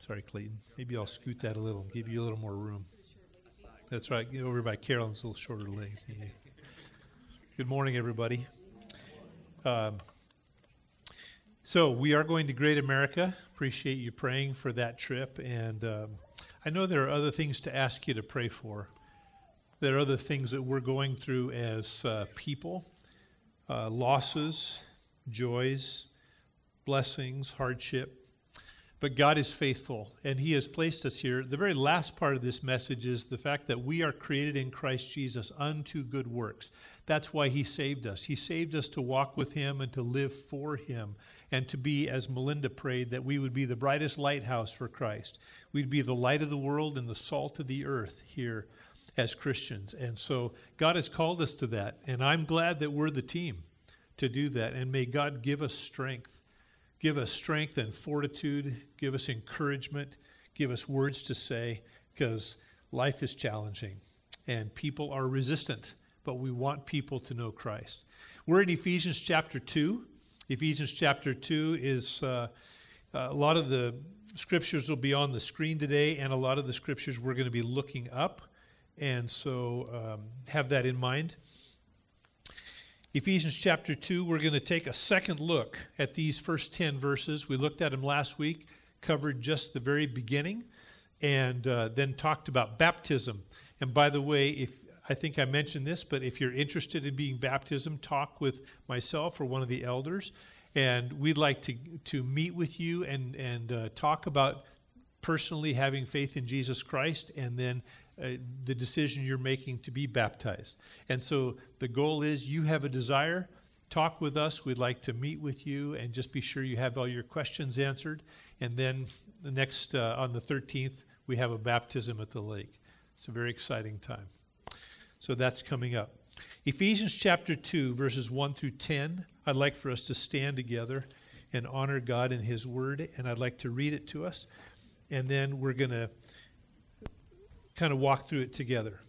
Sorry, Clayton. Maybe I'll scoot that a little, give you a little more room. That's right. Get over by Carolyn's little shorter legs. Good morning, everybody. So we are going to Great America. Appreciate you praying for that trip. And I know there are other things to ask you to pray for. There are other things that we're going through as people, losses, joys, blessings, hardship. But God is faithful, and He has placed us here. The very last part of this message is the fact that we are created in Christ Jesus unto good works. That's why He saved us. He saved us to walk with Him and to live for Him, and to be, as Melinda prayed, that we would be the brightest lighthouse for Christ. We'd be the light of the world and the salt of the earth here as Christians. And so God has called us to that, and I'm glad that we're the team to do that. And may God give us strength. Give us strength and fortitude. Give us encouragement. Give us words to say, because life is challenging and people are resistant, but we want people to know Christ. We're in Ephesians chapter 2. Ephesians chapter 2 is a lot of the scriptures will be on the screen today, and a lot of the scriptures we're going to be looking up. And so have that in mind. Ephesians chapter 2, we're going to take a second look at these first 10 verses. We looked at them last week, covered just the very beginning, and then talked about baptism. And by the way, I think I mentioned this, but if you're interested in being baptized, talk with myself or one of the elders, and we'd like to meet with you and talk about personally having faith in Jesus Christ, and then the decision you're making to be baptized. And so the goal is you have a desire, talk with us. We'd like to meet with you and just be sure you have all your questions answered. And then the next, on the 13th, we have a baptism at the lake. It's a very exciting time. So that's coming up. Ephesians chapter 2, verses 1 through 10. I'd like for us to stand together and honor God in His word. And I'd like to read it to us. And then we're going to kind of walk through it together.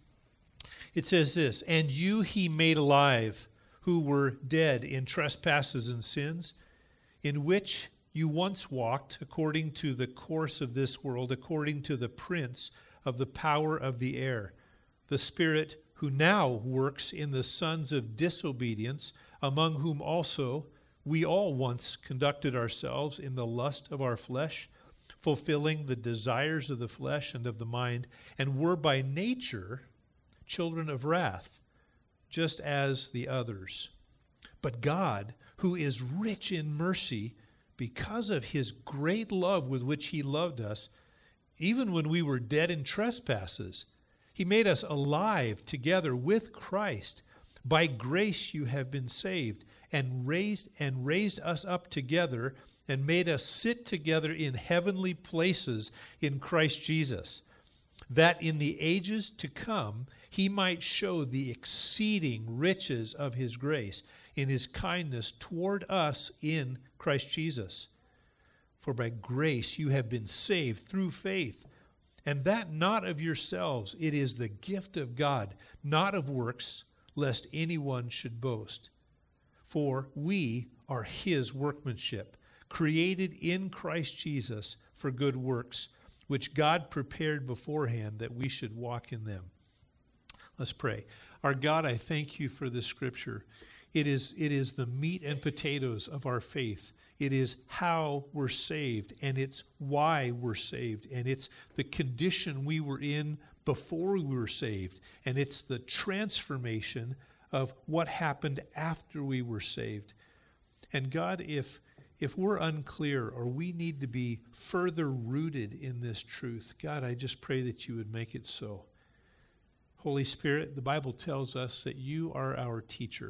It says this, "And you He made alive, who were dead in trespasses and sins, in which you once walked according to the course of this world, according to the prince of the power of the air, the spirit who now works in the sons of disobedience, among whom also we all once conducted ourselves in the lust of our flesh, fulfilling the desires of the flesh and of the mind, and were by nature children of wrath, just as the others. But God, who is rich in mercy, because of His great love with which He loved us, even when we were dead in trespasses, He made us alive together with Christ. By grace you have been saved, and raised us up together, and made us sit together in heavenly places in Christ Jesus, that in the ages to come He might show the exceeding riches of His grace in His kindness toward us in Christ Jesus. For by grace you have been saved through faith, and that not of yourselves, it is the gift of God, not of works, lest anyone should boast. For we are His workmanship, created in Christ Jesus for good works, which God prepared beforehand that we should walk in them." Let's pray. Our God, I thank You for this scripture. It is the meat and potatoes of our faith. It is how we're saved, and it's why we're saved, and it's the condition we were in before we were saved, and it's the transformation of what happened after we were saved. And God, if we're unclear or we need to be further rooted in this truth, God, I just pray that You would make it so. Holy Spirit, the Bible tells us that You are our teacher.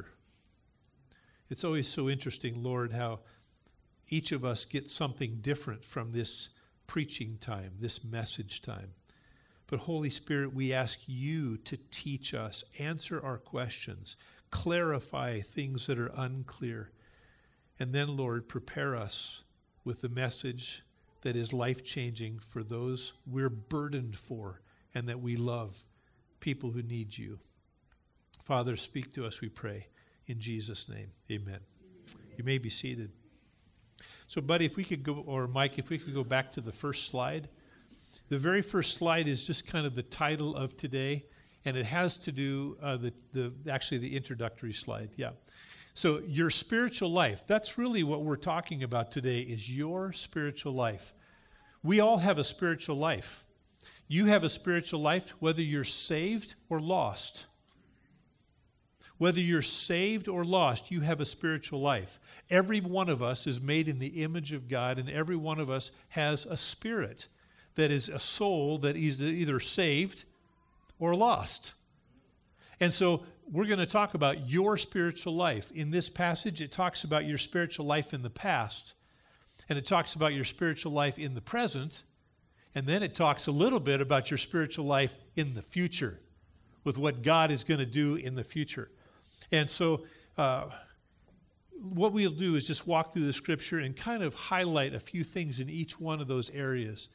It's always so interesting, Lord, how each of us gets something different from this preaching time, this message time. But Holy Spirit, we ask You to teach us, answer our questions, clarify things that are unclear. And then, Lord, prepare us with the message that is life-changing for those we're burdened for and that we love, people who need You. Father, speak to us, we pray. In Jesus' name, amen. You may be seated. So, buddy, if we could go, or Mike, if we could go back to the first slide. The very first slide is just kind of the title of today, and it has to do, actually the introductory slide, yeah. So your spiritual life, that's really what we're talking about today, is your spiritual life. We all have a spiritual life. You have a spiritual life whether you're saved or lost. Whether you're saved or lost, you have a spiritual life. Every one of us is made in the image of God, and every one of us has a spirit that is a soul that is either saved or lost. And so we're going to talk about your spiritual life. In this passage, it talks about your spiritual life in the past, and it talks about your spiritual life in the present, and then it talks a little bit about your spiritual life in the future, with what God is going to do in the future. And so what we'll do is just walk through the scripture and kind of highlight a few things in each one of those areas.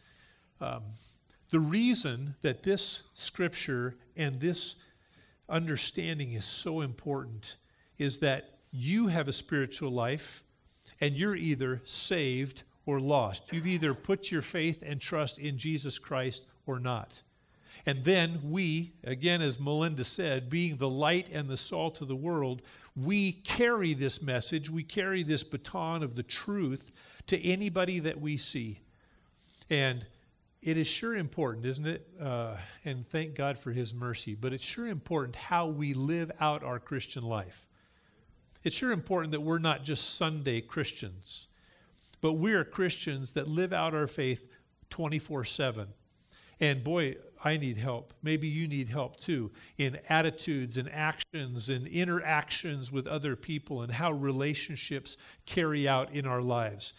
The reason that this scripture and this understanding is so important is that you have a spiritual life and you're either saved or lost. You've either put your faith and trust in Jesus Christ or not. And then we, again, as Melinda said, being the light and the salt of the world, we carry this message, we carry this baton of the truth to anybody that we see. And it is sure important, isn't it? And thank God for his mercy. But it's sure important how we live out our Christian life. It's sure important that we're not just Sunday Christians, but we're Christians that live out our faith 24/7. And boy, I need help. Maybe you need help too in attitudes and actions and interactions with other people and how relationships carry out in our lives.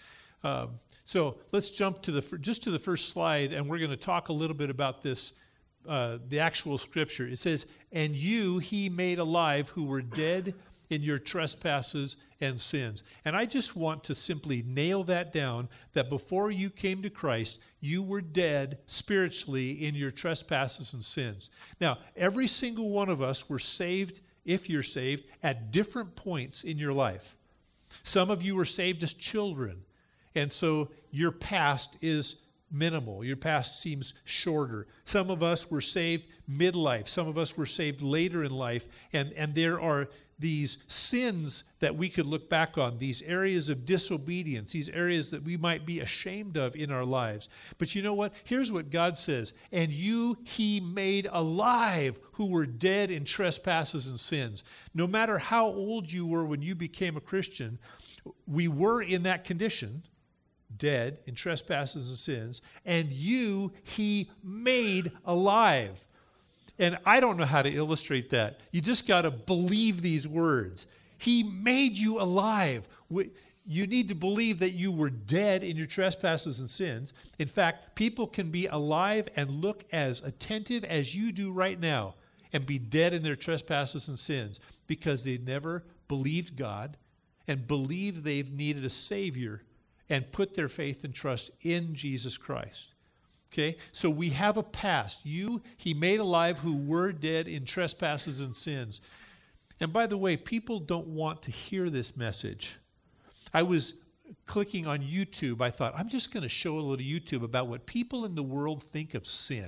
So let's jump to the first slide, and we're going to talk a little bit about this, the actual scripture. It says, "And you he made alive who were dead in your trespasses and sins." And I just want to simply nail that down, that before you came to Christ, you were dead spiritually in your trespasses and sins. Now, every single one of us were saved, if you're saved, at different points in your life. Some of you were saved as children, and so your past is minimal. Your past seems shorter. Some of us were saved midlife. Some of us were saved later in life. And there are these sins that we could look back on, these areas of disobedience, these areas that we might be ashamed of in our lives. But you know what? Here's what God says. "And you he made alive who were dead in trespasses and sins." No matter how old you were when you became a Christian, we were in that condition, dead in trespasses and sins, and you he made alive. And I don't know how to illustrate that. You just got to believe these words. He made you alive. You need to believe that you were dead in your trespasses and sins. In fact, people can be alive and look as attentive as you do right now and be dead in their trespasses and sins because they never believed God and believed they've needed a Savior and put their faith and trust in Jesus Christ. Okay, so we have a past. He made alive who were dead in trespasses and sins. And by the way, people don't want to hear this message. I was clicking on YouTube. I thought, I'm just going to show a little YouTube about what people in the world think of sin.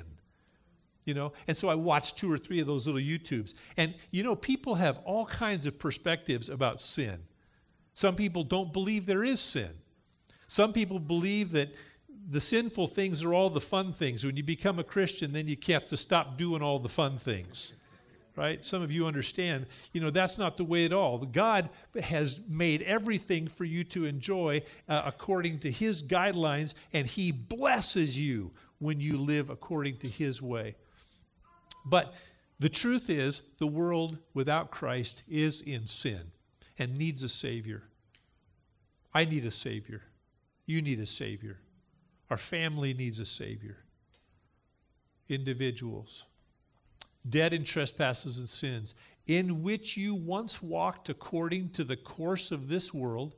And so I watched 2 or 3 of those little YouTubes. And, people have all kinds of perspectives about sin. Some people don't believe there is sin. Some people believe that the sinful things are all the fun things. When you become a Christian, then you have to stop doing all the fun things, right? Some of you understand, that's not the way at all. God has made everything for you to enjoy according to his guidelines, and he blesses you when you live according to his way. But the truth is, the world without Christ is in sin and needs a Savior. I need a Savior. You need a Savior. Our family needs a Savior. Individuals. Dead in trespasses and sins, in which you once walked according to the course of this world.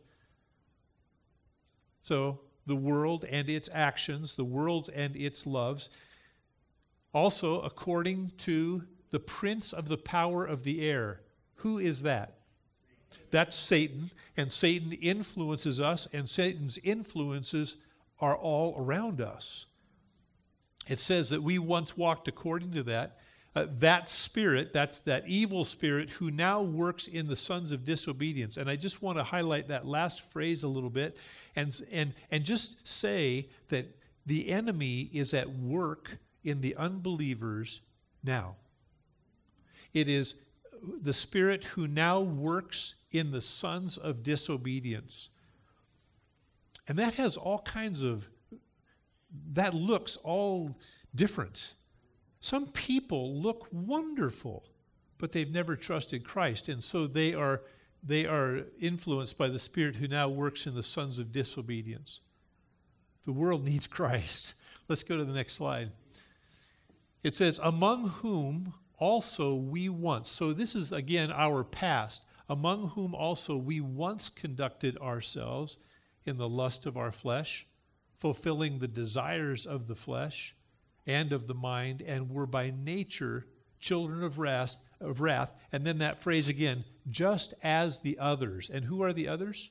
So, the world and its actions, the world and its loves. Also, according to the prince of the power of the air. Who is that? That's Satan, and Satan influences us, and Satan's influences are all around us. It says that we once walked according to that. That spirit, that's that evil spirit who now works in the sons of disobedience. And I just want to highlight that last phrase a little bit and just say that the enemy is at work in the unbelievers now. It is the spirit who now works in the sons of disobedience. And that has all kinds of, that looks all different. Some people look wonderful, but they've never trusted Christ, and so they are influenced by the spirit who now works in the sons of disobedience. The world needs Christ. Let's go to the next slide. It says, among whom also we once, so this is again our past, among whom also we once conducted ourselves in the lust of our flesh, fulfilling the desires of the flesh and of the mind, and were by nature children of wrath. And then that phrase again, just as the others. And who are the others?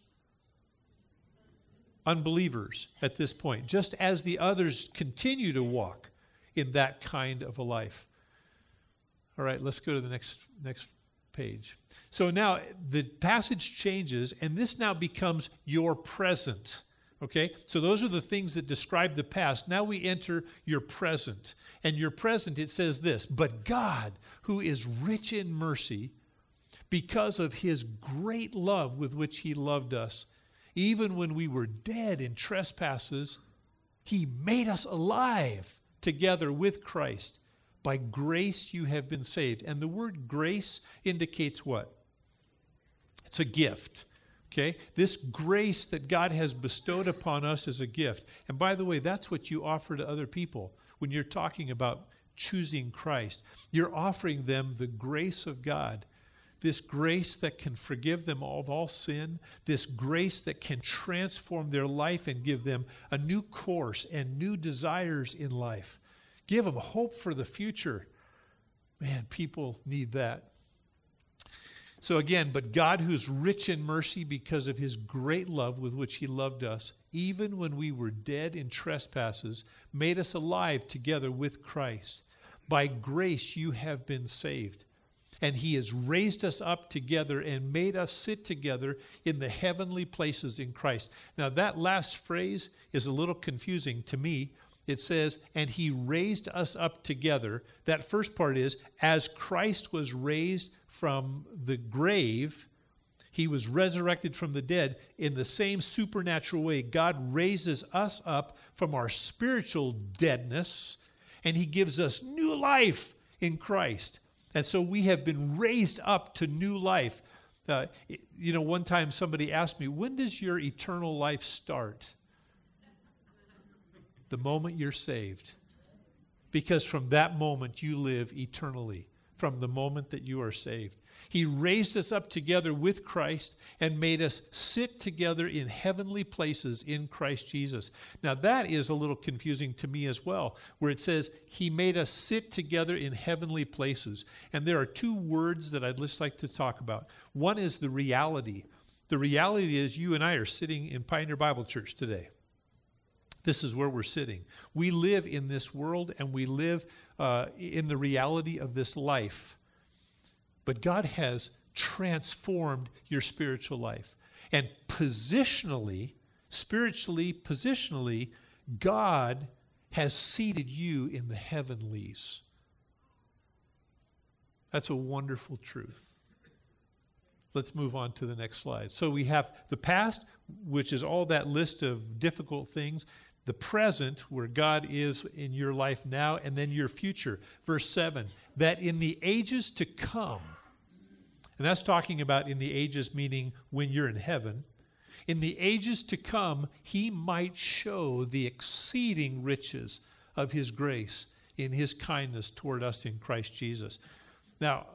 Unbelievers at this point. Just as the others continue to walk in that kind of a life. All right, let's go to the next page. So now the passage changes, and this now becomes your present. Okay, so those are the things that describe the past. Now we enter your present. And your present, it says this, but God, who is rich in mercy, because of his great love with which he loved us, even when we were dead in trespasses, he made us alive together with Christ. By grace you have been saved. And the word grace indicates what? It's a gift. Okay? This grace that God has bestowed upon us is a gift. And by the way, that's what you offer to other people when you're talking about choosing Christ. You're offering them the grace of God, this grace that can forgive them of all sin, this grace that can transform their life and give them a new course and new desires in life. Give them hope for the future. Man, people need that. So again, but God, who's rich in mercy because of his great love with which he loved us, even when we were dead in trespasses, made us alive together with Christ. By grace you have been saved. And he has raised us up together and made us sit together in the heavenly places in Christ. Now that last phrase is a little confusing to me. It says, and he raised us up together. That first part is, as Christ was raised from the grave, he was resurrected from the dead. In the same supernatural way, God raises us up from our spiritual deadness, and he gives us new life in Christ. And so we have been raised up to new life. One time somebody asked me, when does your eternal life start? The moment you're saved. Because from that moment you live eternally, from the moment that you are saved. He raised us up together with Christ and made us sit together in heavenly places in Christ Jesus. Now that is a little confusing to me as well, where it says he made us sit together in heavenly places. And there are two words that I'd just like to talk about. One is the reality. The reality is you and I are sitting in Pioneer Bible Church today. This is where we're sitting. We live in this world and we live in the reality of this life. But God has transformed your spiritual life. And positionally, spiritually, positionally, God has seated you in the heavenlies. That's a wonderful truth. Let's move on to the next slide. So we have the past, which is all that list of difficult things. The present, where God is in your life now, and then your future. Verse 7, that in the ages to come, and that's talking about in the ages meaning when you're in heaven, in the ages to come, he might show the exceeding riches of his grace in his kindness toward us in Christ Jesus. Now,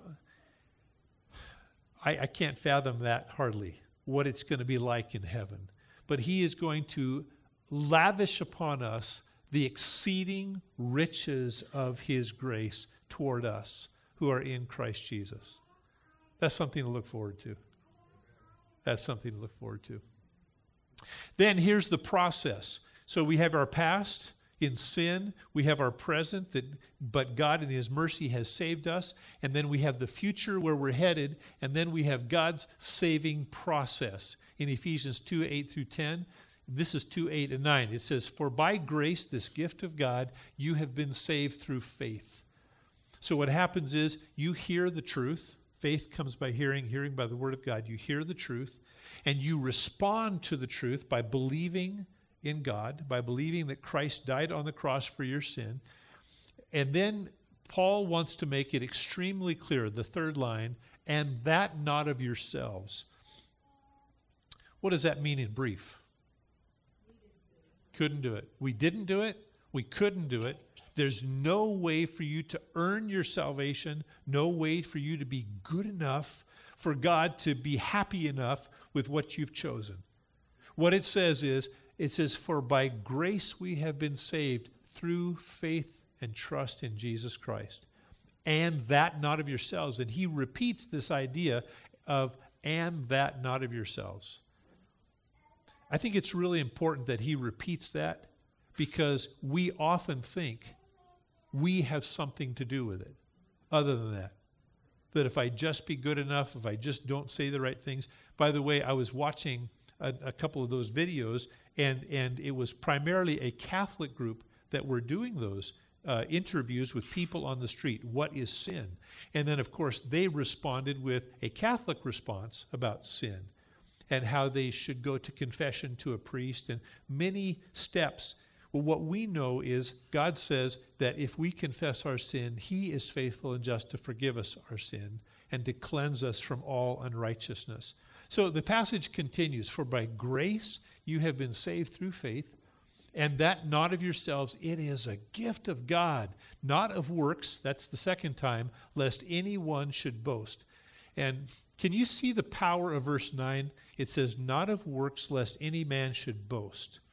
I can't fathom that hardly, what it's going to be like in heaven. But he is going to lavish upon us the exceeding riches of his grace toward us who are in Christ Jesus. That's something to look forward to. That's something to look forward to. Then here's the process. So we have our past in sin. We have our present, but God in his mercy has saved us. And then we have the future where we're headed. And then we have God's saving process. In Ephesians 2, 8 through 10, this is 2, 8 and 9. It says, "For by grace, this gift of God, you have been saved through faith." So what happens is you hear the truth. Faith comes by hearing, hearing by the word of God. You hear the truth, and you respond to the truth by believing in God, by believing that Christ died on the cross for your sin. And then Paul wants to make it extremely clear, the third line, "and that not of yourselves." What does that mean in brief? Couldn't do it. We didn't do it. We couldn't do it. There's no way for you to earn your salvation, no way for you to be good enough for God to be happy enough with what you've chosen. What it says is, it says, "For by grace we have been saved through faith and trust in Jesus Christ. And that not of yourselves." And he repeats this idea of, "and that not of yourselves." I think it's really important that he repeats that, because we often think we have something to do with it other than that. That if I just be good enough, if I just don't say the right things. By the way, I was watching a couple of those videos, and it was primarily a Catholic group that were doing those interviews with people on the street. What is sin? And then, of course, they responded with a Catholic response about sin and how they should go to confession to a priest and many steps. Well, what we know is God says that if we confess our sin, he is faithful and just to forgive us our sin and to cleanse us from all unrighteousness. So the passage continues, "For by grace you have been saved through faith, and that not of yourselves, it is a gift of God, not of works," that's the second time, "lest anyone should boast." And can you see the power of verse 9? It says, "not of works, lest any man should boast."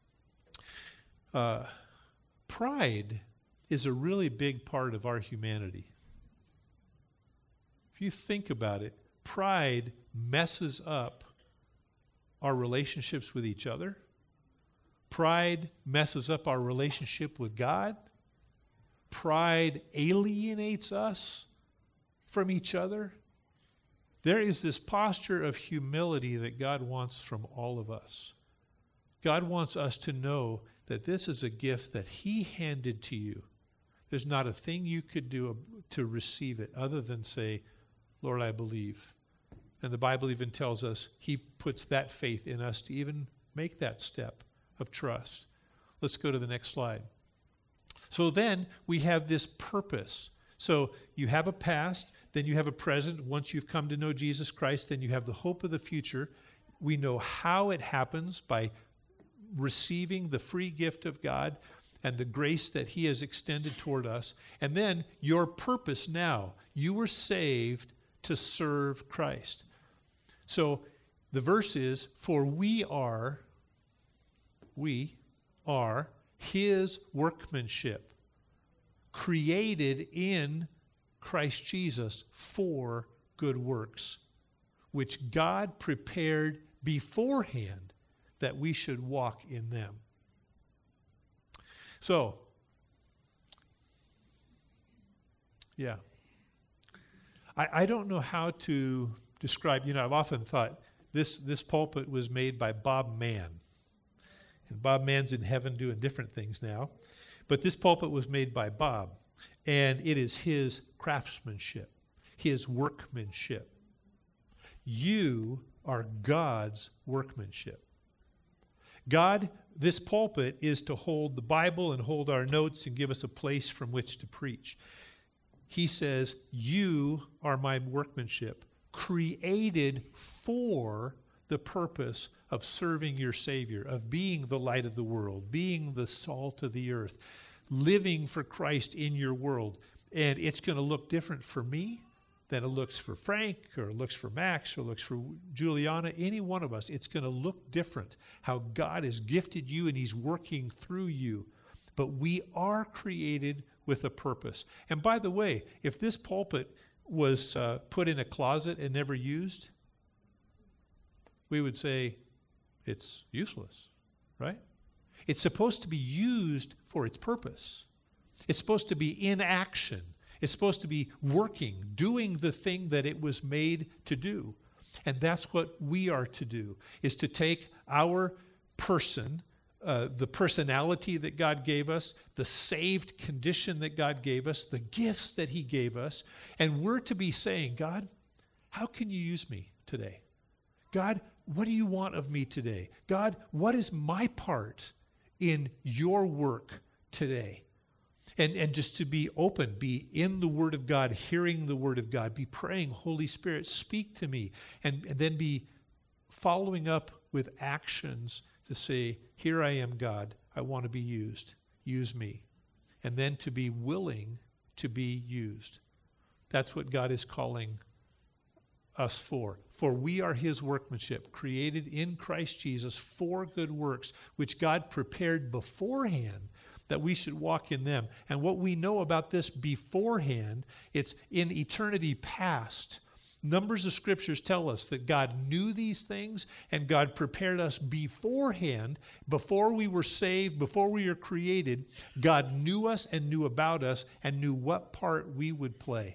Pride is a really big part of our humanity. If you think about it, pride messes up our relationships with each other. Pride messes up our relationship with God. Pride alienates us from each other. There is this posture of humility that God wants from all of us. God wants us to know that this is a gift that he handed to you. There's not a thing you could do to receive it other than say, "Lord, I believe." And the Bible even tells us he puts that faith in us to even make that step of trust. Let's go to the next slide. So then we have this purpose. So you have a past, then you have a present. Once you've come to know Jesus Christ, then you have the hope of the future. We know how it happens by receiving the free gift of God and the grace that he has extended toward us. And then your purpose now, you were saved to serve Christ. So the verse is, "For we are his workmanship, created in Christ Jesus for good works, which God prepared beforehand that we should walk in them." So, yeah. I don't know how to describe, I've often thought this pulpit was made by Bob Mann. And Bob Mann's in heaven doing different things now. But this pulpit was made by Bob. And it is his craftsmanship, his workmanship. You are God's workmanship. God, this pulpit is to hold the Bible and hold our notes and give us a place from which to preach. He says, "You are my workmanship, created for the purpose of serving your Savior, of being the light of the world, being the salt of the earth, living for Christ in your world." And it's going to look different for me than it looks for Frank, or it looks for Max, or it looks for Juliana, any one of us. It's going to look different, how God has gifted you and he's working through you. But we are created with a purpose. And by the way, if this pulpit was put in a closet and never used, we would say it's useless, right? It's supposed to be used for its purpose. It's supposed to be in action. It's supposed to be working, doing the thing that it was made to do. And that's what we are to do, is to take our person, the personality that God gave us, the saved condition that God gave us, the gifts that he gave us, and we're to be saying, God, how can you use me today? God, what do you want of me today? God, what is my part in your work today? And just to be open, be in the Word of God, hearing the Word of God, be praying, Holy Spirit, speak to me, and then be following up with actions to say, here I am, God, I want to be used, use me. And then to be willing to be used. That's what God is calling us for. For we are his workmanship, created in Christ Jesus for good works, which God prepared beforehand that we should walk in them. And what we know about this beforehand, it's in eternity past. Numbers of scriptures tell us that God knew these things and God prepared us beforehand. Before we were saved, before we were created, God knew us and knew about us and knew what part we would play.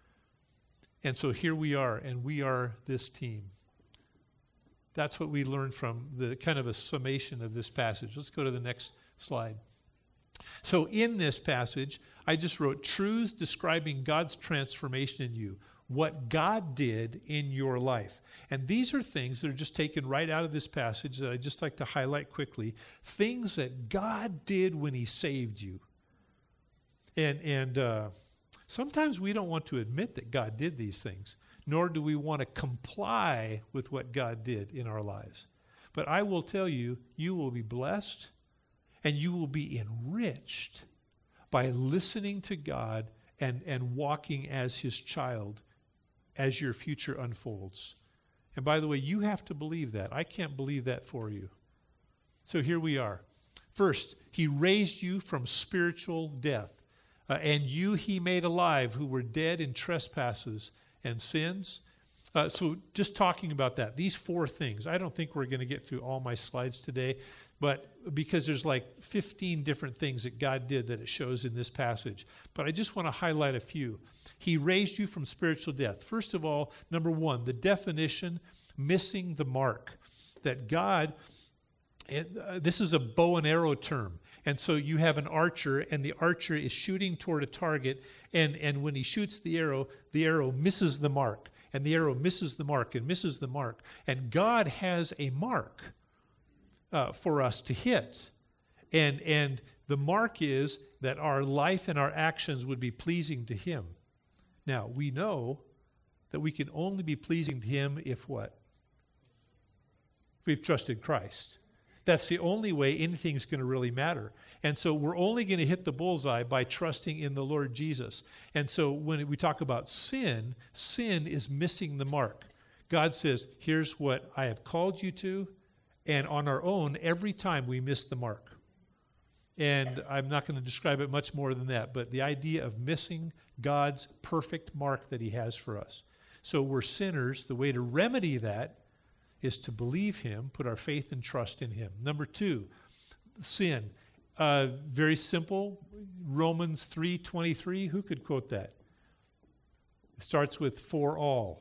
And so here we are, and we are this team. That's what we learned from the kind of a summation of this passage. Let's go to the next slide. So in this passage, I just wrote truths describing God's transformation in you, what God did in your life. And these are things that are just taken right out of this passage that I'd just like to highlight quickly. Things that God did when he saved you. And sometimes we don't want to admit that God did these things, nor do we want to comply with what God did in our lives. But I will tell you, you will be blessed and you will be enriched by listening to God and walking as his child as your future unfolds. And by the way, you have to believe that. I can't believe that for you. So here we are. First, he raised you from spiritual death. And you he made alive who were dead in trespasses and sins. So just talking about that, these four things. I don't think we're going to get through all my slides today, but because there's like 15 different things that God did that it shows in this passage. But I just want to highlight a few. He raised you from spiritual death. First of all, number one, the definition, missing the mark. That God, this is a bow and arrow term. And so you have an archer, and the archer is shooting toward a target, and when he shoots the arrow misses the mark, and the arrow misses the mark and misses the mark. And God has a mark for us to hit. And the mark is that our life and our actions would be pleasing to him. Now, we know that we can only be pleasing to him if what? If we've trusted Christ. That's the only way anything's going to really matter. And so we're only going to hit the bullseye by trusting in the Lord Jesus. And so when we talk about sin, sin is missing the mark. God says, here's what I have called you to. And on our own, every time we miss the mark. And I'm not going to describe it much more than that, but the idea of missing God's perfect mark that he has for us. So we're sinners. The way to remedy that is to believe him, put our faith and trust in him. Number two, sin. Very simple. Romans 3:23. Who could quote that? It starts with for all.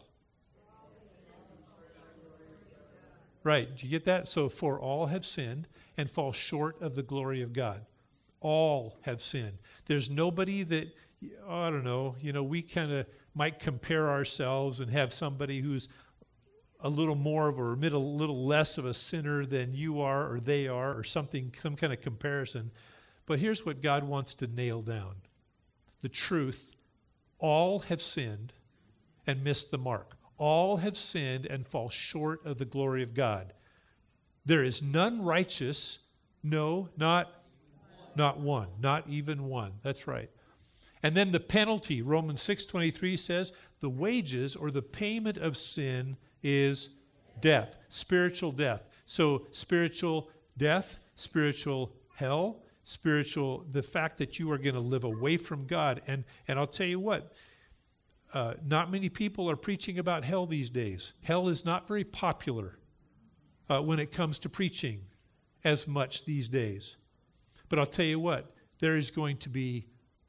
Right. Did you get that? So for all have sinned and fall short of the glory of God. All have sinned. There's nobody that, I don't know, we kind of might compare ourselves and have somebody who's a little more of or a little less of a sinner than you are or they are or something, some kind of comparison. But here's what God wants to nail down. The truth, all have sinned and missed the mark. All have sinned and fall short of the glory of God. There is none righteous, no, not one, not even one. That's right. And then the penalty, Romans 6:23 says, the wages or the payment of sin is death, spiritual death. So spiritual death, spiritual hell, the fact that you are going to live away from God. And I'll tell you what, not many people are preaching about hell these days. Hell is not very popular when it comes to preaching as much these days. But I'll tell you what, there is going to be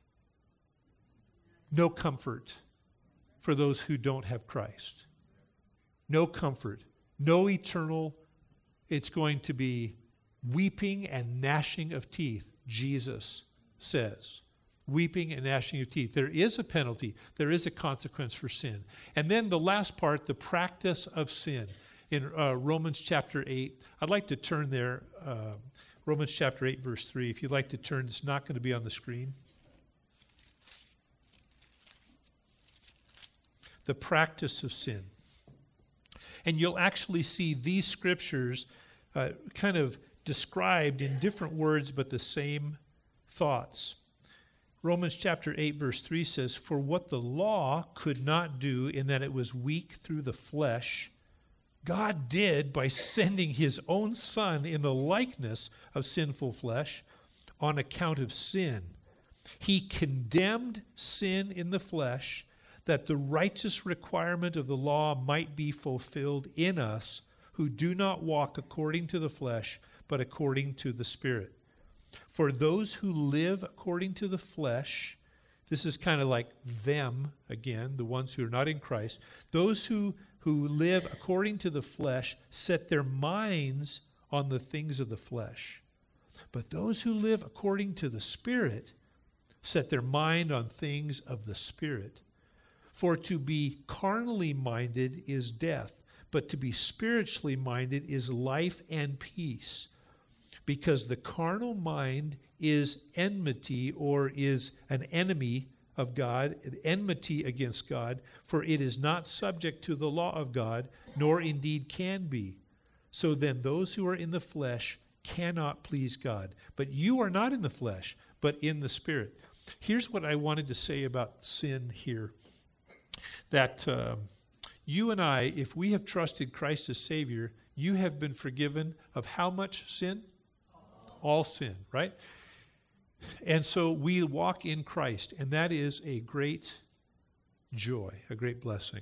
no comfort for those who don't have Christ. No comfort, no eternal. It's going to be weeping and gnashing of teeth, Jesus says. Weeping and gnashing of teeth. There is a penalty. There is a consequence for sin. And then the last part, the practice of sin. In Romans chapter 8, I'd like to turn there. Romans chapter 8, verse 3. If you'd like to turn, it's not going to be on the screen. The practice of sin. And you'll actually see these scriptures kind of described in different words, but the same thoughts. Romans chapter 8, verse 3 says, "For what the law could not do in that it was weak through the flesh, God did by sending his own Son in the likeness of sinful flesh on account of sin. He condemned sin in the flesh, that the righteous requirement of the law might be fulfilled in us who do not walk according to the flesh, but according to the Spirit. For those who live according to the flesh," this is kind of like them again, the ones who are not in Christ, "those who live according to the flesh set their minds on the things of the flesh. But those who live according to the Spirit set their mind on things of the Spirit. For to be carnally minded is death, but to be spiritually minded is life and peace. Because the carnal mind is enmity, or is an enemy of God, an enmity against God, for it is not subject to the law of God, nor indeed can be. So then those who are in the flesh cannot please God. But you are not in the flesh, but in the Spirit." Here's what I wanted to say about sin here. That you and I, if we have trusted Christ as Savior, you have been forgiven of how much sin? All sin, right? And so we walk in Christ, and that is a great joy, a great blessing.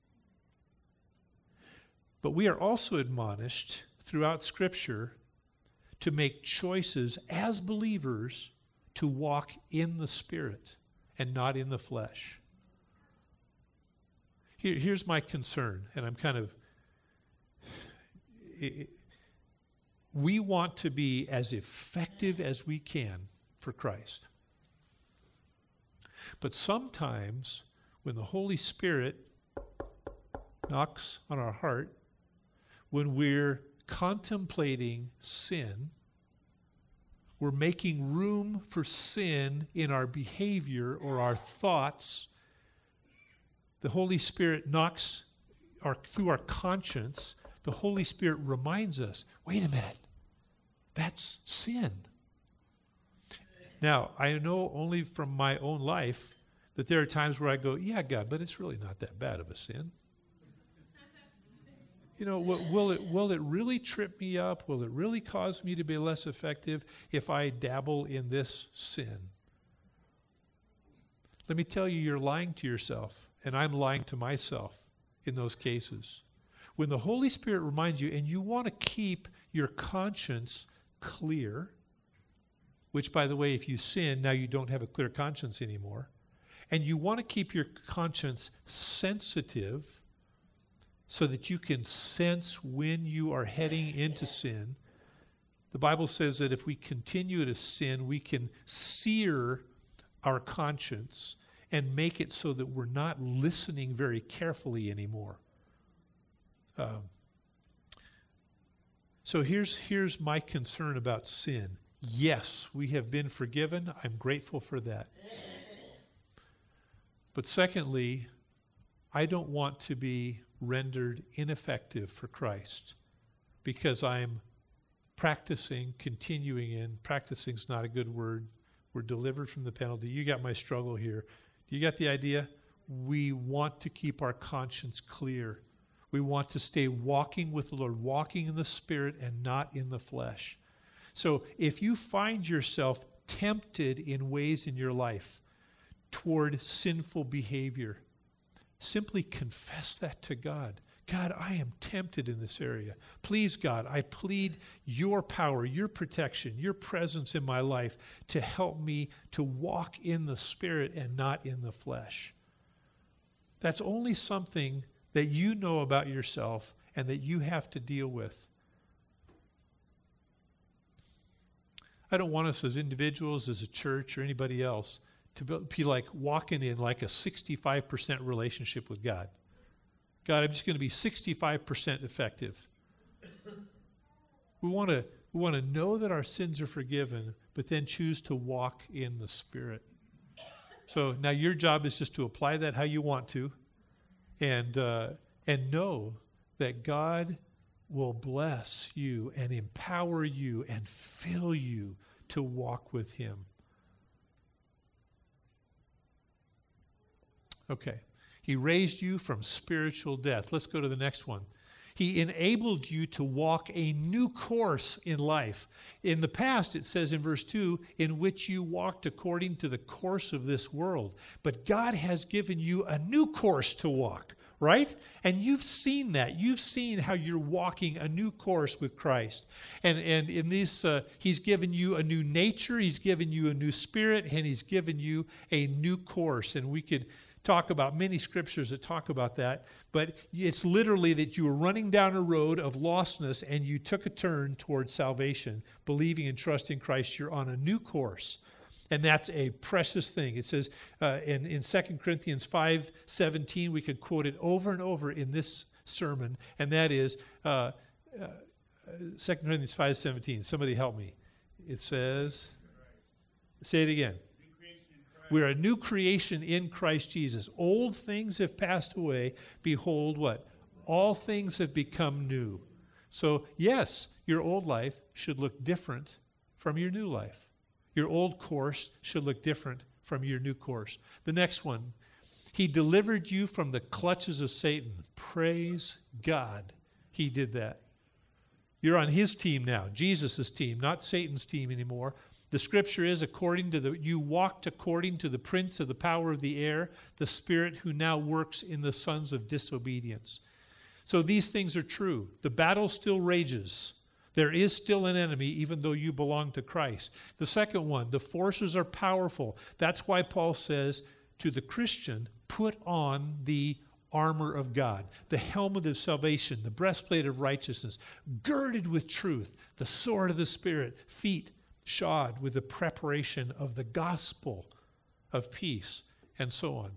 But we are also admonished throughout Scripture to make choices as believers to walk in the Spirit and not in the flesh. Here's my concern, and I'm kind of... We want to be as effective as we can for Christ. But sometimes when the Holy Spirit knocks on our heart, when we're contemplating sin, we're making room for sin in our behavior or our thoughts, the Holy Spirit knocks through our conscience. The Holy Spirit reminds us, wait a minute, that's sin. Now, I know only from my own life that there are times where I go, yeah, God, but it's really not that bad of a sin. You know, will it really trip me up? Will it really cause me to be less effective if I dabble in this sin? Let me tell you, you're lying to yourself, and I'm lying to myself in those cases. When the Holy Spirit reminds you, and you want to keep your conscience clear, which, by the way, if you sin, now you don't have a clear conscience anymore, and you want to keep your conscience sensitive so that you can sense when you are heading into sin. The Bible says that if we continue to sin, we can sear our conscience and make it so that we're not listening very carefully anymore. So here's my concern about sin. Yes, we have been forgiven. I'm grateful for that. But secondly, I don't want to be rendered ineffective for Christ because I'm continuing in. Practicing is not a good word. We're delivered from the penalty. You got my struggle here. You got the idea? We want to keep our conscience clear. We want to stay walking with the Lord, walking in the Spirit and not in the flesh. So if you find yourself tempted in ways in your life toward sinful behavior, simply confess that to God. God, I am tempted in this area. Please, God, I plead your power, your protection, your presence in my life to help me to walk in the Spirit and not in the flesh. That's only something that you know about yourself and that you have to deal with. I don't want us as individuals, as a church, or anybody else to be like walking in like a 65% relationship with God. God, I'm just going to be 65% effective. We want to know that our sins are forgiven, but then choose to walk in the Spirit. So now your job is just to apply that how you want to, and know that God will bless you and empower you and fill you to walk with him. Okay. He raised you from spiritual death. Let's go to the next one. He enabled you to walk a new course in life. In the past, it says in verse 2, in which you walked according to the course of this world. But God has given you a new course to walk, right? And you've seen that. You've seen how you're walking a new course with Christ. And in this, he's given you a new nature, he's given you a new spirit, and he's given you a new course. And we could talk about many scriptures that talk about that, but it's literally that you were running down a road of lostness and you took a turn towards salvation, believing and trusting Christ. You're on a new course, and that's a precious thing. It says in 2 Corinthians 5:17, we could quote it over and over in this sermon, and that is 2 Corinthians 5:17. Somebody help me. It says, say it again. We're a new creation in Christ Jesus. Old things have passed away. Behold, what? All things have become new. So, yes, your old life should look different from your new life. Your old course should look different from your new course. The next one, he delivered you from the clutches of Satan. Praise God. He did that. You're on his team now, Jesus' team, not Satan's team anymore. The scripture is you walked according to the prince of the power of the air, the spirit who now works in the sons of disobedience. So these things are true. The battle still rages. There is still an enemy, even though you belong to Christ. The second one, the forces are powerful. That's why Paul says to the Christian, put on the armor of God, the helmet of salvation, the breastplate of righteousness, girded with truth, the sword of the Spirit, feet shod with the preparation of the gospel of peace, and so on.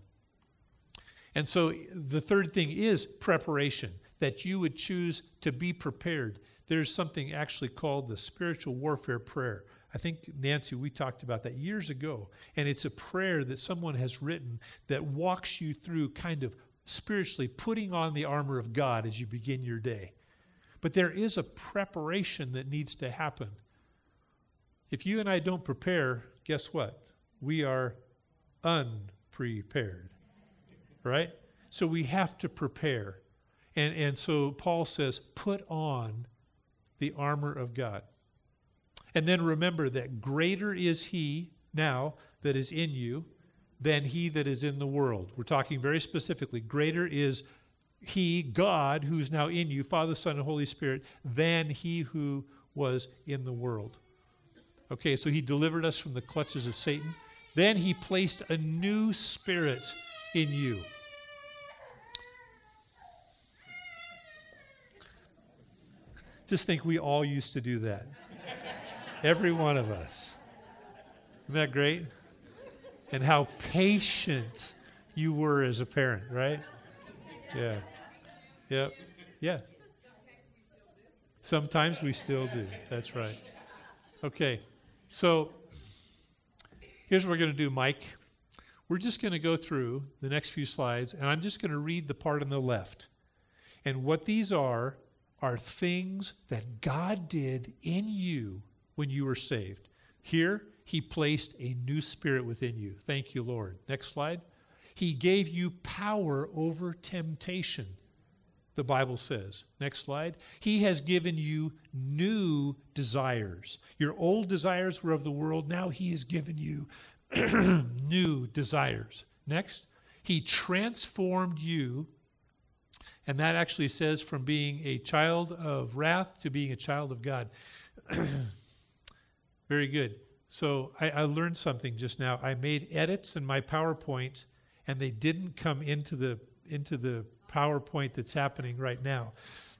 And so the third thing is preparation, that you would choose to be prepared. There's something actually called the spiritual warfare prayer. I think, Nancy, we talked about that years ago. And it's a prayer that someone has written that walks you through kind of spiritually putting on the armor of God as you begin your day. But there is a preparation that needs to happen. If you and I don't prepare, guess what? We are unprepared, right? So we have to prepare. And so Paul says, put on the armor of God. And then remember that greater is he now that is in you than he that is in the world. We're talking very specifically. Greater is he, God, who is now in you, Father, Son, and Holy Spirit, than he who was in the world. Okay, so he delivered us from the clutches of Satan. Then he placed a new spirit in you. Just think we all used to do that. Every one of us. Isn't that great? And how patient you were as a parent, right? Yeah. Yep. Yes. Sometimes we still do. That's right. Okay. So here's what we're going to do, Mike. We're just going to go through the next few slides, and I'm just going to read the part on the left. And what these are things that God did in you when you were saved. Here, he placed a new spirit within you. Thank you, Lord. Next slide. He gave you power over temptation, the Bible says. Next slide. He has given you new desires. Your old desires were of the world. Now he has given you new desires. Next. He transformed you And that actually says from being a child of wrath to being a child of God. Very good. So I learned something just now. I made edits in my PowerPoint, and they didn't come into the PowerPoint that's happening right now.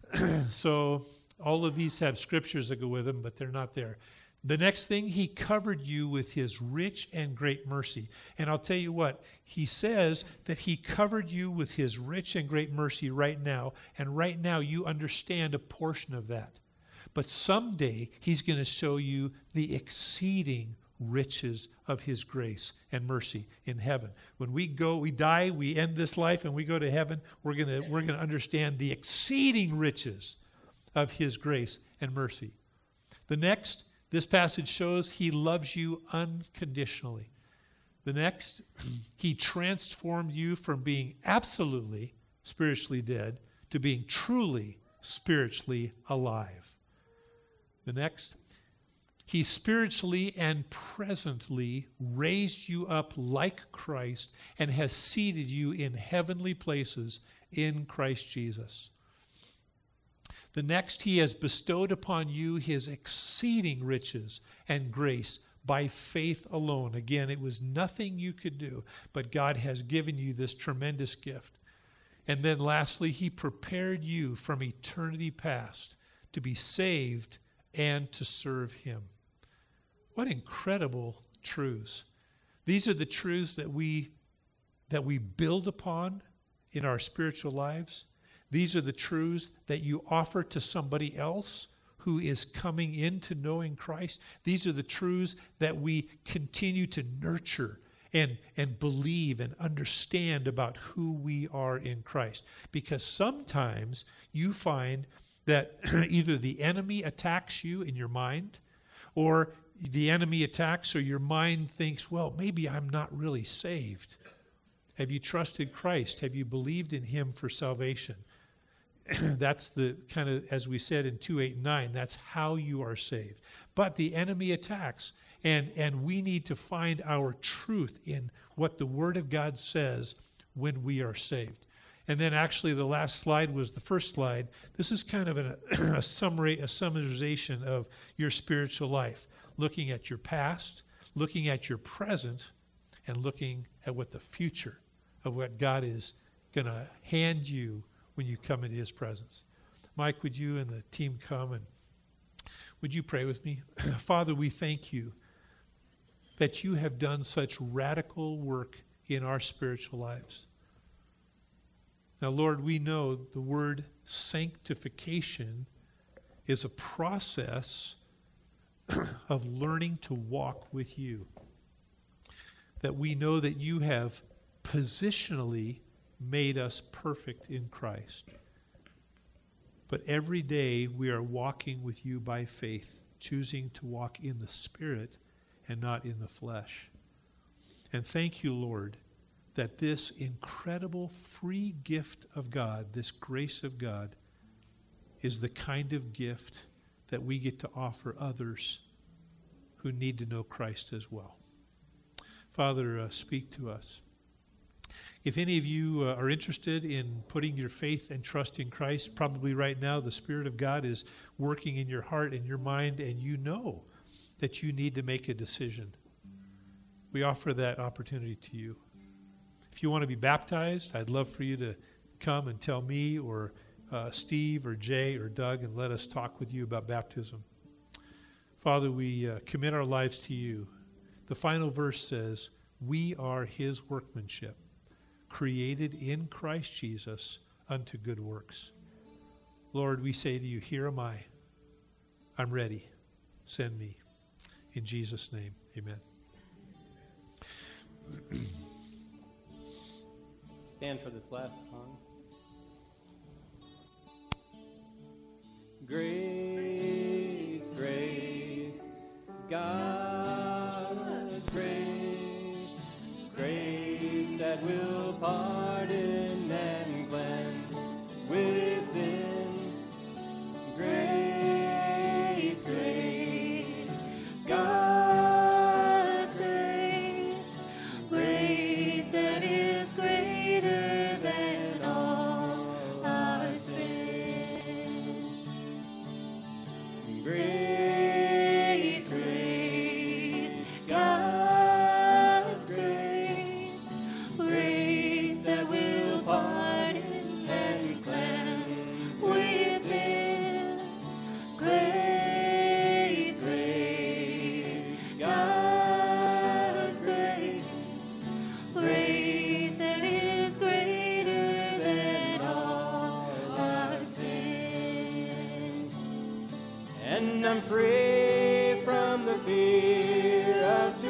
So all of these have scriptures that go with them, but they're not there. The next thing, he covered you with his rich and great mercy. And I'll tell you what, he says that he covered you with his rich and great mercy right now. And right now you understand a portion of that. But someday he's going to show you the exceeding riches of his grace and mercy in heaven. When we die, we end this life and we go to heaven, we're going to understand the exceeding riches of his grace and mercy. The next, this passage shows he loves you unconditionally. The next, he transformed you from being absolutely spiritually dead to being truly spiritually alive. The next, he spiritually and presently raised you up like Christ and has seated you in heavenly places in Christ Jesus. The next, he has bestowed upon you his exceeding riches and grace by faith alone. Again, it was nothing you could do, but God has given you this tremendous gift. And then lastly, he prepared you from eternity past to be saved and to serve him. What incredible truths. These are the truths that we build upon in our spiritual lives. These are the truths that you offer to somebody else who is coming into knowing Christ. These are the truths that we continue to nurture and believe and understand about who we are in Christ. Because sometimes you find that either the enemy attacks you in your mind, or the enemy attacks, or your mind thinks, well, maybe I'm not really saved. Have you trusted Christ? Have you believed in him for salvation? That's the kind of, as we said in 2:8-9, that's how you are saved. But the enemy attacks, and we need to find our truth in what the Word of God says when we are saved. And then actually the last slide was the first slide. This is kind of a summary, a summarization of your spiritual life, looking at your past, looking at your present, and looking at what the future of what God is going to hand you when you come into his presence. Mike, would you and the team come and would you pray with me? Father, we thank you that you have done such radical work in our spiritual lives. Now, Lord, we know the word sanctification is a process of learning to walk with you. That we know that you have positionally made us perfect in Christ. But every day we are walking with you by faith, choosing to walk in the Spirit and not in the flesh. And thank you, Lord, that this incredible free gift of God, this grace of God, is the kind of gift that we get to offer others who need to know Christ as well. Father, speak to us. If any of you are interested in putting your faith and trust in Christ, probably right now the Spirit of God is working in your heart and your mind, and you know that you need to make a decision. We offer that opportunity to you. If you want to be baptized, I'd love for you to come and tell me or Steve or Jay or Doug and let us talk with you about baptism. Father, we commit our lives to you. The final verse says, we are his workmanship, created in Christ Jesus unto good works. Lord, we say to you, here am I. I'm ready. Send me. In Jesus' name, amen. Stand for this last song. Grace, grace, God's grace, grace that will pardon and cleanse within. Grace, grace, God's grace, grace that is greater than all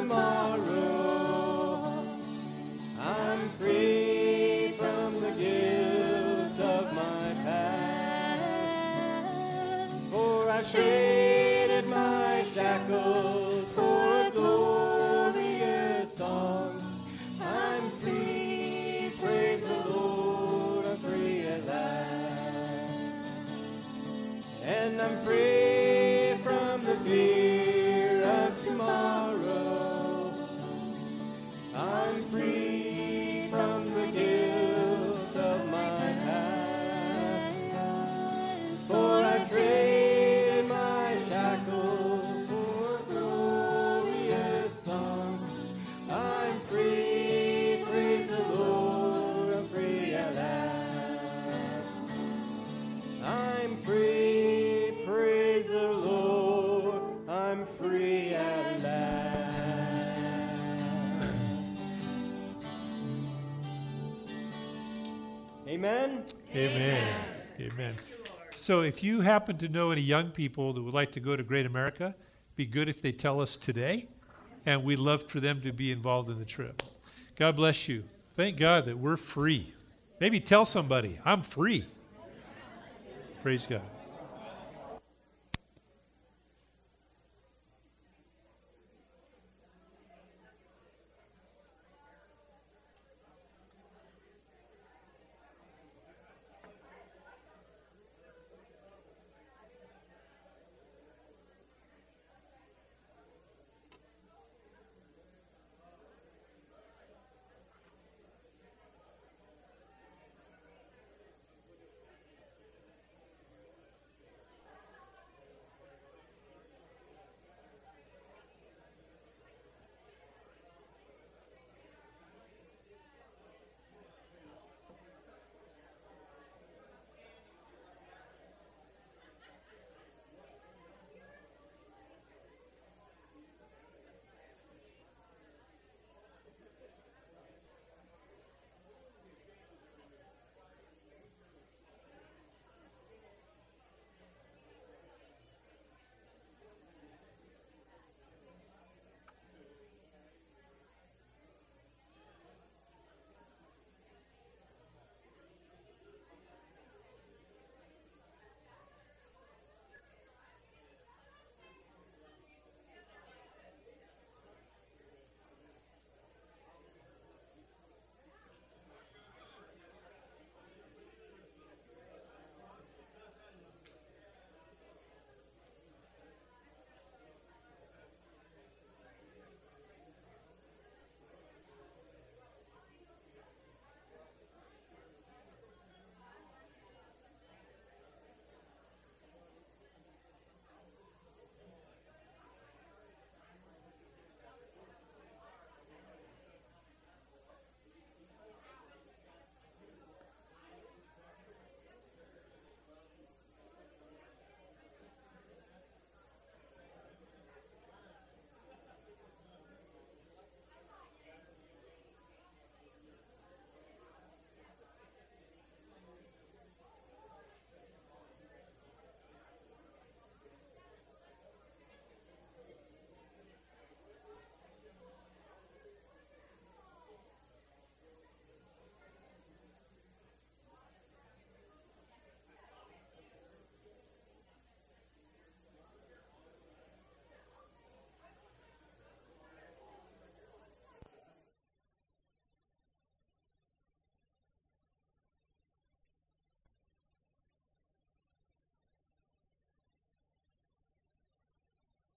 tomorrow. I'm free from the guilt of my past, for I traded my shackles for a glorious song. I'm free, praise the Lord, I'm free at last. And I'm free from the fear of tomorrow. I'm free from the guilt of my past, for I traded my shackles for a glorious song. I'm free, praise the Lord, I'm free at last. I'm free, praise the Lord, I'm free at last. Amen. Amen. Amen. So if you happen to know any young people that would like to go to Great America, it'd be good if they tell us today, and we'd love for them to be involved in the trip. God bless you. Thank God that we're free. Maybe tell somebody, I'm free. Praise God.